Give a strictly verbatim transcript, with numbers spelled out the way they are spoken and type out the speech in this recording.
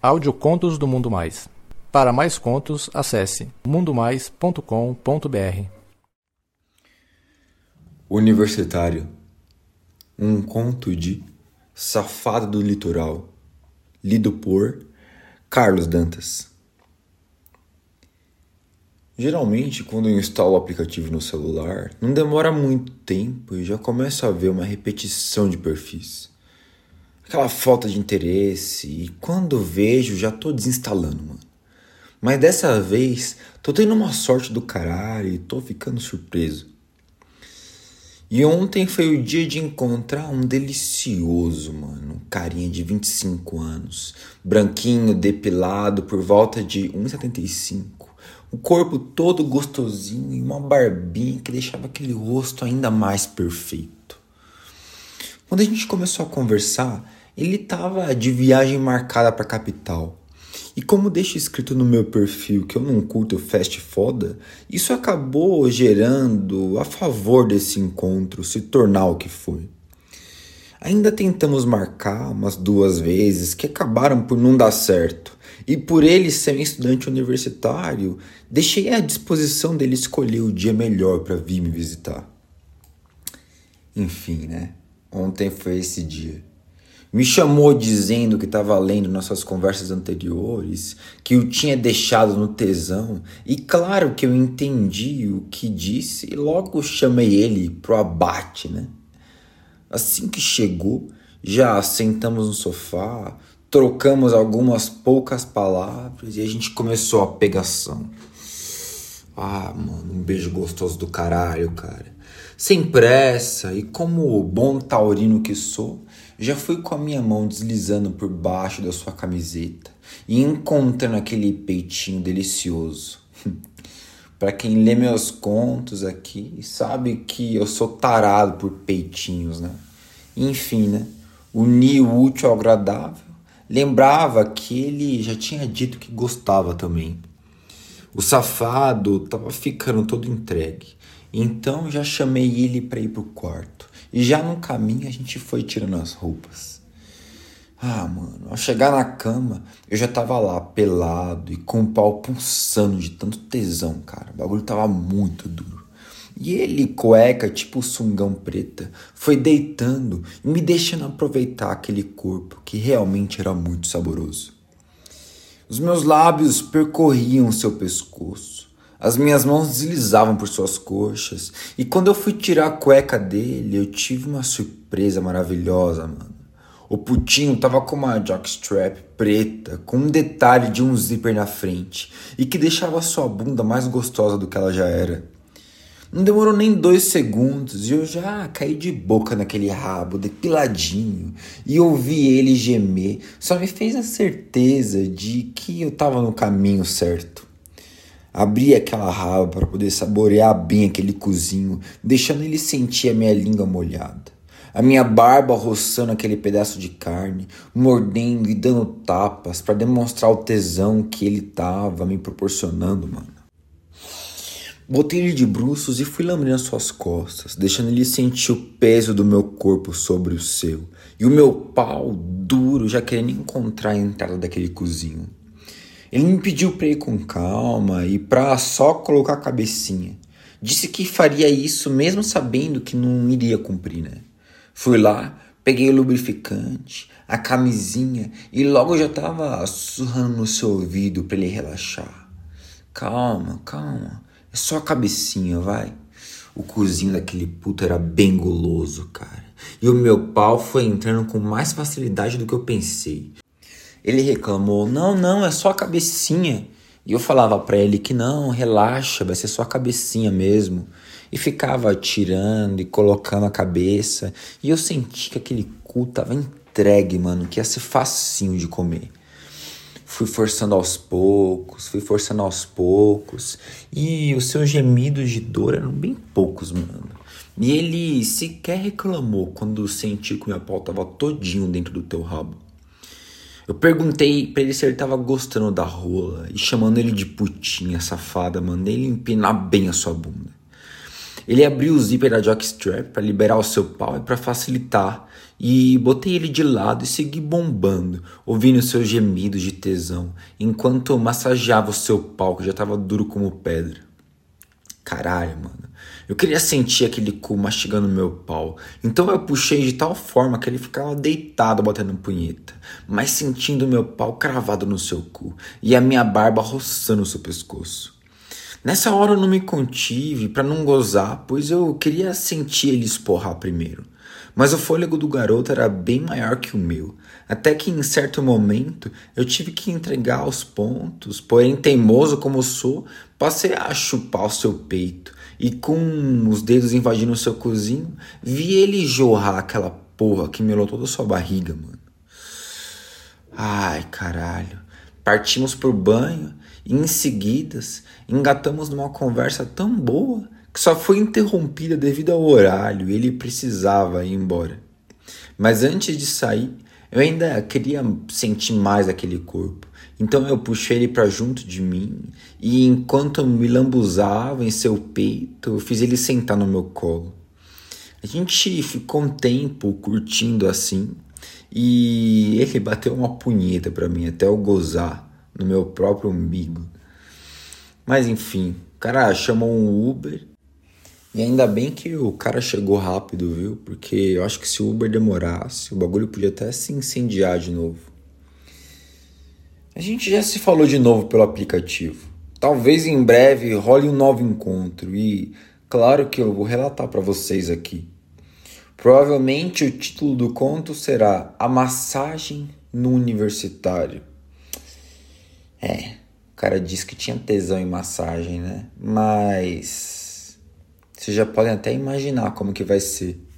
Audiocontos do Mundo Mais. Para mais contos, acesse mundo mais ponto com ponto b r. Universitário. Um conto de Safado do Litoral, lido por Carlos Dantas. Geralmente, quando eu instalo o aplicativo no celular, não demora muito tempo e já começo a ver uma repetição de perfis. Aquela falta de interesse, e quando vejo já tô desinstalando, mano. Mas dessa vez, tô tendo uma sorte do caralho e tô ficando surpreso. E ontem foi o dia de encontrar um delicioso, mano, um carinha de vinte e cinco anos, branquinho, depilado, por volta de um metro e setenta e cinco, o corpo todo gostosinho e uma barbinha que deixava aquele rosto ainda mais perfeito. Quando a gente começou a conversar, ele estava de viagem marcada para a capital. E como deixa escrito no meu perfil que eu não curto fast foda, isso acabou gerando a favor desse encontro se tornar o que foi. Ainda tentamos marcar umas duas vezes que acabaram por não dar certo. E por ele ser um estudante universitário, deixei à disposição dele escolher o dia melhor para vir me visitar. Enfim, né? Ontem foi esse dia. Me chamou dizendo que estava lendo nossas conversas anteriores, que o tinha deixado no tesão, e claro que eu entendi o que disse e logo chamei ele pro abate, né? Assim que chegou, já sentamos no sofá, trocamos algumas poucas palavras e a gente começou a pegação. Ah, mano, um beijo gostoso do caralho, cara. Sem pressa e como bom taurino que sou, já fui com a minha mão deslizando por baixo da sua camiseta e encontrando aquele peitinho delicioso. Para quem lê meus contos aqui, sabe que eu sou tarado por peitinhos, né? Enfim, né? Uni o útil ao agradável. Lembrava que ele já tinha dito que gostava também. O safado tava ficando todo entregue. Então já chamei ele para ir pro quarto. E já no caminho a gente foi tirando as roupas. Ah, mano, ao chegar na cama, eu já tava lá, pelado e com o pau pulsando de tanto tesão, cara. O bagulho tava muito duro. E ele, cueca, tipo sungão preta, foi deitando e me deixando aproveitar aquele corpo que realmente era muito saboroso. Os meus lábios percorriam seu pescoço. As minhas mãos deslizavam por suas coxas. E quando eu fui tirar a cueca dele, eu tive uma surpresa maravilhosa, mano. O putinho tava com uma jockstrap preta, com um detalhe de um zíper na frente, e que deixava sua bunda mais gostosa do que ela já era. Não demorou nem dois segundos e eu já caí de boca naquele rabo depiladinho e ouvi ele gemer. Só me fez a certeza de que eu tava no caminho certo. Abri aquela raba para poder saborear bem aquele cozinho, deixando ele sentir a minha língua molhada. A minha barba roçando aquele pedaço de carne, mordendo e dando tapas para demonstrar o tesão que ele tava me proporcionando, mano. Botei ele de bruços e fui lambendo as suas costas, deixando ele sentir o peso do meu corpo sobre o seu. E o meu pau duro já querendo encontrar a entrada daquele cozinho. Ele me pediu para ir com calma e para só colocar a cabecinha. Disse que faria isso mesmo sabendo que não iria cumprir, né? Fui lá, peguei o lubrificante, a camisinha e logo já tava sussurrando no seu ouvido para ele relaxar. Calma, calma. É só a cabecinha, vai. O cozinho daquele puto era bem guloso, cara. E o meu pau foi entrando com mais facilidade do que eu pensei. Ele reclamou, não, não, é só a cabecinha. E eu falava pra ele que não, relaxa, vai ser só a cabecinha mesmo. E ficava tirando e colocando a cabeça. E eu senti que aquele cu tava entregue, mano, que ia ser facinho de comer. Fui forçando aos poucos, fui forçando aos poucos. E os seus gemidos de dor eram bem poucos, mano. E ele sequer reclamou quando sentiu que o meu pau tava todinho dentro do teu rabo. Eu perguntei pra ele se ele tava gostando da rola e chamando ele de putinha safada, mandei ele empinar bem a sua bunda. Ele abriu o zíper da jockstrap para liberar o seu pau e para facilitar, e botei ele de lado e segui bombando, ouvindo seus gemidos de tesão, enquanto massageava o seu pau que já estava duro como pedra. Caralho, mano. Eu queria sentir aquele cu mastigando meu pau, então eu puxei de tal forma que ele ficava deitado batendo punheta, mas sentindo meu pau cravado no seu cu e a minha barba roçando o seu pescoço. Nessa hora eu não me contive para não gozar, pois eu queria sentir ele esporrar primeiro. Mas o fôlego do garoto era bem maior que o meu, até que em certo momento eu tive que entregar aos pontos, porém teimoso como sou, passei a chupar o seu peito e com os dedos invadindo o seu cozinho, vi ele jorrar aquela porra que melou toda a sua barriga, mano. Ai, caralho. Partimos pro banho e em seguidas engatamos numa conversa tão boa que só foi interrompida devido ao horário e ele precisava ir embora. Mas antes de sair, eu ainda queria sentir mais aquele corpo. Então eu puxei ele para junto de mim e enquanto eu me lambuzava em seu peito, eu fiz ele sentar no meu colo. A gente ficou um tempo curtindo assim e ele bateu uma punheta para mim até eu gozar no meu próprio umbigo. Mas enfim, o cara chamou um Uber e ainda bem que o cara chegou rápido, viu? Porque eu acho que se o Uber demorasse, o bagulho podia até se incendiar de novo. A gente já se falou de novo pelo aplicativo. Talvez em breve role um novo encontro e claro que eu vou relatar para vocês aqui. Provavelmente o título do conto será A Massagem no Universitário. É, o cara disse que tinha tesão em massagem, né? Mas vocês já podem até imaginar como que vai ser.